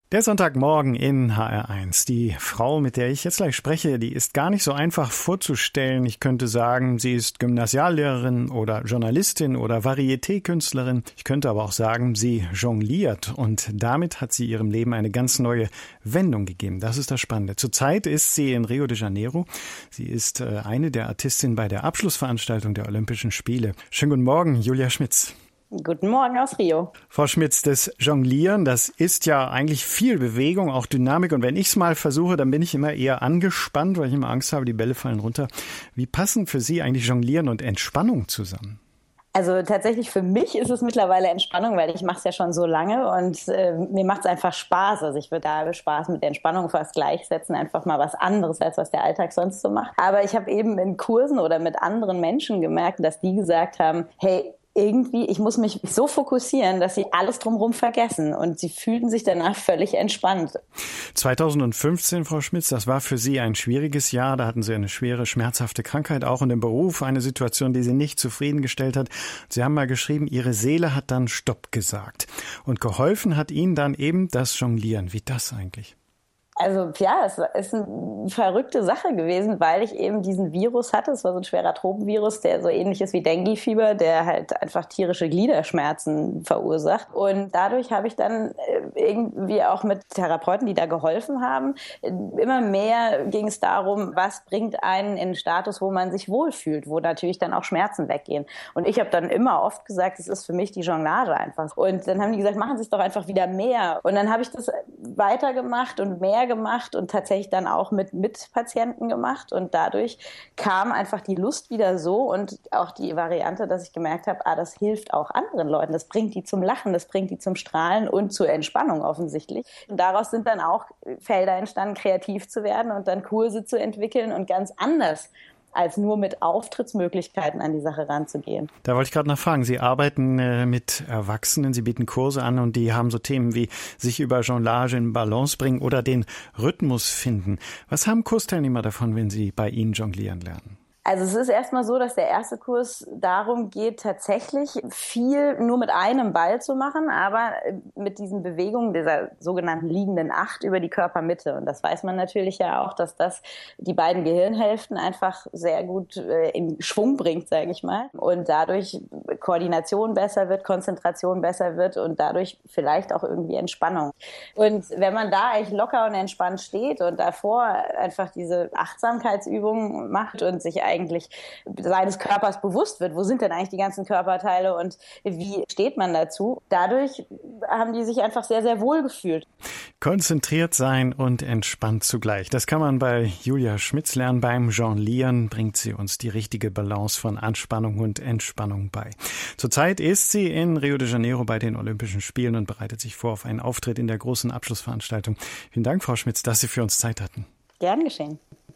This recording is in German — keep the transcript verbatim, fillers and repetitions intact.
Der Sonntagmorgen in H R eins. Die Frau, mit der ich jetzt gleich spreche, die ist gar nicht so einfach vorzustellen. Ich könnte sagen, sie ist Gymnasiallehrerin oder Journalistin oder Varieté-Künstlerin. Ich könnte aber auch sagen, sie jongliert. Und damit hat sie ihrem Leben eine ganz neue Wendung gegeben. Das ist das Spannende. Zurzeit ist sie in Rio de Janeiro. Sie ist eine der Artistinnen bei der Abschlussveranstaltung der Olympischen Spiele. Schönen guten Morgen, Julia Schmitz. Guten Morgen aus Rio. Frau Schmitz, das Jonglieren, das ist ja eigentlich viel Bewegung, auch Dynamik. Und wenn ich es mal versuche, dann bin ich immer eher angespannt, weil ich immer Angst habe, die Bälle fallen runter. Wie passen für Sie eigentlich Jonglieren und Entspannung zusammen? Also tatsächlich für mich ist es mittlerweile Entspannung, weil ich mache es ja schon so lange und äh, mir macht es einfach Spaß. Also ich würde da Spaß mit der Entspannung fast gleichsetzen, einfach mal was anderes, als was der Alltag sonst so macht. Aber ich habe eben in Kursen oder mit anderen Menschen gemerkt, dass die gesagt haben, hey, irgendwie, ich muss mich so fokussieren, dass sie alles drumherum vergessen. Und sie fühlten sich danach völlig entspannt. zweitausendfünfzehn, Frau Schmitz, das war für Sie ein schwieriges Jahr. Da hatten Sie eine schwere, schmerzhafte Krankheit, auch in dem Beruf. Eine Situation, die Sie nicht zufriedengestellt hat. Sie haben mal geschrieben, Ihre Seele hat dann Stopp gesagt. Und geholfen hat Ihnen dann eben das Jonglieren. Wie das eigentlich? Also ja, es ist eine verrückte Sache gewesen, weil ich eben diesen Virus hatte. Es war so ein schwerer Tropenvirus, der so ähnlich ist wie Dengue-Fieber, der halt einfach tierische Gliederschmerzen verursacht. Und dadurch habe ich dann irgendwie auch mit Therapeuten, die da geholfen haben, immer mehr ging es darum, was bringt einen in einen Status, wo man sich wohlfühlt, wo natürlich dann auch Schmerzen weggehen. Und ich habe dann immer oft gesagt, es ist für mich die Jonglage einfach. Und dann haben die gesagt, machen Sie es doch einfach wieder mehr. Und dann habe ich das weitergemacht und mehr gemacht und tatsächlich dann auch mit Mitpatienten gemacht und dadurch kam einfach die Lust wieder so und auch die Variante, dass ich gemerkt habe, ah, das hilft auch anderen Leuten, das bringt die zum Lachen, das bringt die zum Strahlen und zur Entspannung offensichtlich. Und daraus sind dann auch Felder entstanden, kreativ zu werden und dann Kurse zu entwickeln und ganz anders als nur mit Auftrittsmöglichkeiten an die Sache ranzugehen. Da wollte ich gerade nachfragen. Sie arbeiten äh, mit Erwachsenen, Sie bieten Kurse an und die haben so Themen wie sich über Jonglage in Balance bringen oder den Rhythmus finden. Was haben Kursteilnehmer davon, wenn sie bei Ihnen jonglieren lernen? Also es ist erstmal so, dass der erste Kurs darum geht, tatsächlich viel nur mit einem Ball zu machen, aber mit diesen Bewegungen dieser sogenannten liegenden Acht über die Körpermitte. Und das weiß man natürlich ja auch, dass das die beiden Gehirnhälften einfach sehr gut äh, in Schwung bringt, sage ich mal. Und dadurch Koordination besser wird, Konzentration besser wird und dadurch vielleicht auch irgendwie Entspannung. Und wenn man da eigentlich locker und entspannt steht und davor einfach diese Achtsamkeitsübungen macht und sich eigentlich eigentlich seines Körpers bewusst wird. Wo sind denn eigentlich die ganzen Körperteile und wie steht man dazu? Dadurch haben die sich einfach sehr, sehr wohl gefühlt. Konzentriert sein und entspannt zugleich. Das kann man bei Julia Schmitz lernen. Beim Jonglieren bringt sie uns die richtige Balance von Anspannung und Entspannung bei. Zurzeit ist sie in Rio de Janeiro bei den Olympischen Spielen und bereitet sich vor auf einen Auftritt in der großen Abschlussveranstaltung. Vielen Dank, Frau Schmitz, dass Sie für uns Zeit hatten. Gern geschehen.